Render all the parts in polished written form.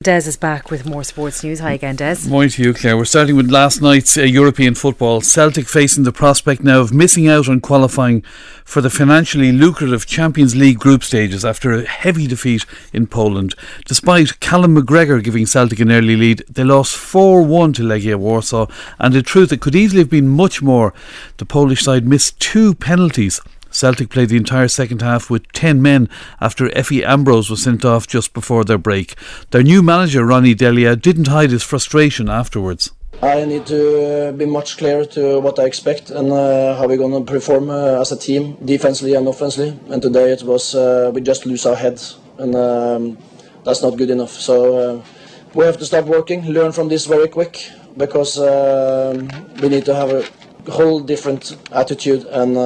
Des is back with more sports news. Hi again, Des. Morning to you, Claire. We're starting with last night's European football. Celtic facing the prospect now of missing out on qualifying for the financially lucrative Champions League group stages after a heavy defeat in Poland. Despite Callum McGregor giving Celtic an early lead, they lost 4-1 to Legia Warsaw, and in truth it could easily have been much more. The Polish side missed 2 penalties. Celtic played the entire second half with 10 men after Effie Ambrose was sent off just before their break. Their new manager, Ronny Delia, didn't hide his frustration afterwards. I need to be much clearer to what I expect and how we're going to perform as a team, defensively and offensively. And today it was we just lose our heads, and that's not good enough. So we have to start working, learn from this very quick, because we need to have a whole different attitude and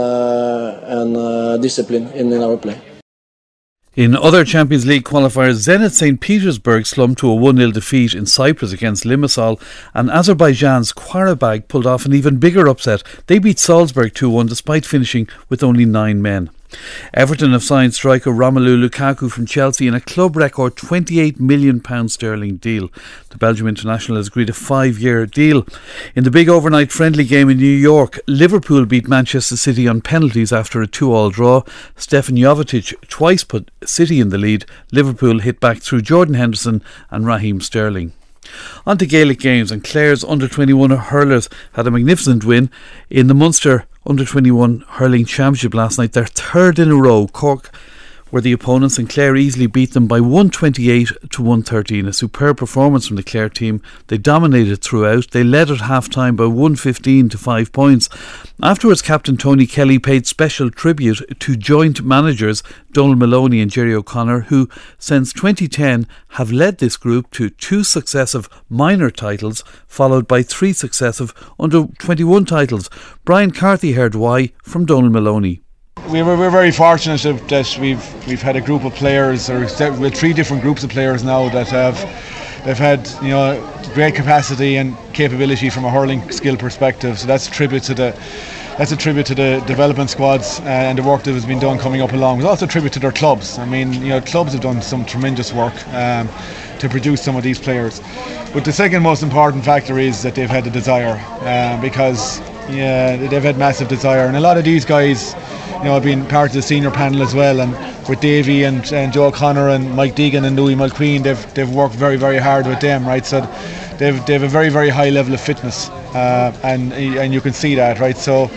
discipline in our play. In other Champions League qualifiers, Zenit St. Petersburg slumped to a 1-0 defeat in Cyprus against Limassol, and Azerbaijan's Qarabag pulled off an even bigger upset. They beat Salzburg 2-1 despite finishing with only 9 men. Everton have signed striker Romelu Lukaku from Chelsea in a club record £28 million sterling deal. The Belgium international has agreed a 5-year deal. In the big overnight friendly game in New York, Liverpool beat Manchester City on penalties after a 2-2 draw. Stefan Jovetic twice put City in the lead. Liverpool hit back through Jordan Henderson and Raheem Sterling. On to Gaelic games, and Clare's under-21 hurlers had a magnificent win in the Munster Under-21 Hurling Championship last night, their third in a row. Cork were the opponents and Clare easily beat them by 128 to 113. A superb performance from the Clare team. They dominated throughout. They led at half-time by 115 to 5 points. Afterwards, Captain Tony Kelly paid special tribute to joint managers Donald Maloney and Jerry O'Connor, who since 2010 have led this group to 2 successive minor titles, followed by 3 successive under-21 titles. Brian Carthy heard why from Donald Maloney. We're very fortunate that we've had a group of players, or with 3 different groups of players now that they've had great capacity and capability from a hurling skill perspective. So that's a tribute to the development squads and the work that has been done coming up along. It's also a tribute to their clubs. I mean, clubs have done some tremendous work to produce some of these players. But the second most important factor is that they've had the desire, because they've had massive desire, and a lot of these guys, I've been part of the senior panel as well, and with Davy and Joe O'Connor and Mike Deegan and Louis Mulqueen, they've worked very, very hard with them, right? So they've a very, very high level of fitness, and you can see that, right? So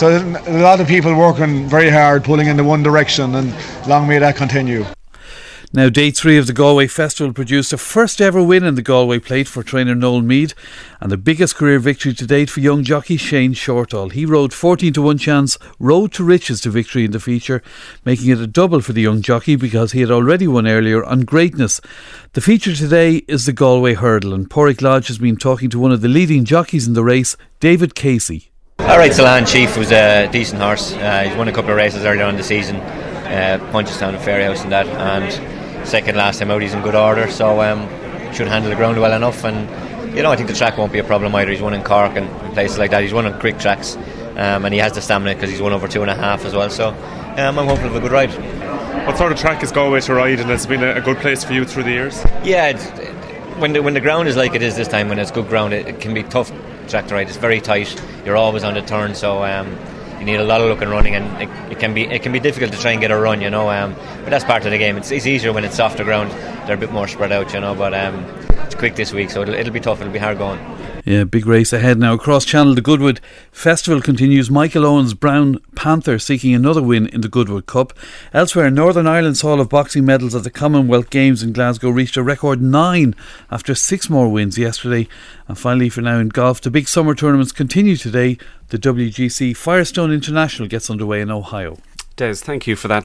a lot of people working very hard, pulling in the one direction, and long may that continue. Now, day 3 of the Galway Festival produced a first ever win in the Galway Plate for trainer Noel Meade, and the biggest career victory to date for young jockey Shane Shortall. He rode 14 to 1 chance Road to Riches to victory in the feature, making it a double for the young jockey because he had already won earlier on Greatness. The feature today is the Galway Hurdle, and Porrick Lodge has been talking to one of the leading jockeys in the race, David Casey. Alright, Salan Chief was a decent horse. He's won a couple of races earlier on in the season, Punchestown and Fairyhouse and that, and second last time out he's in good order, so should handle the ground well enough, and I think the track won't be a problem either. He's won in Cork and places like that. He's won on quick tracks, and he has the stamina because he's won over 2.5 as well, so I'm hopeful of a good ride. What sort of track is Galway to ride, and it's been a good place for you through the years? Yeah, when the ground is like it is this time, when it's good ground, it can be tough track to ride. It's very tight, you're always on the turn, so you need a lot of look and running, and it can be difficult to try and get a run, but that's part of the game. It's easier when it's softer ground. They're a bit more spread out, but it's quick this week, so it'll be tough. It'll be hard going. Yeah, big race ahead now. Across Channel, the Goodwood Festival continues. Michael Owen's Brown Panther seeking another win in the Goodwood Cup. Elsewhere, Northern Ireland's haul of boxing medals at the Commonwealth Games in Glasgow reached a record 9 after 6 more wins yesterday. And finally, for now in golf, the big summer tournaments continue today. The WGC Firestone International gets underway in Ohio. Des, thank you for that.